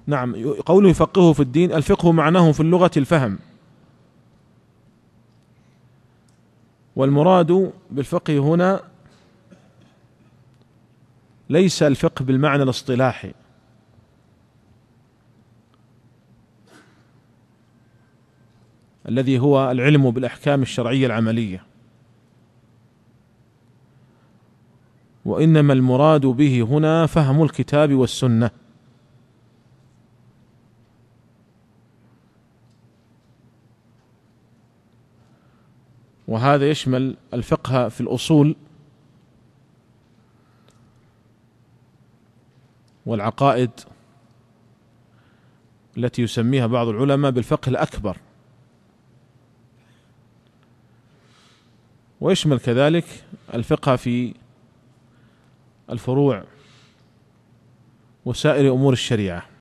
نعم، قوله يفقهه في الدين، الفقه معناه في اللغة الفهم، والمراد بالفقه هنا ليس الفقه بالمعنى الاصطلاحي الذي هو العلم بالأحكام الشرعية العملية، وإنما المراد به هنا فهم الكتاب والسنة. وهذا يشمل الفقه في الأصول والعقائد التي يسميها بعض العلماء بالفقه الأكبر، ويشمل كذلك الفقه في الفروع وسائر أمور الشريعة.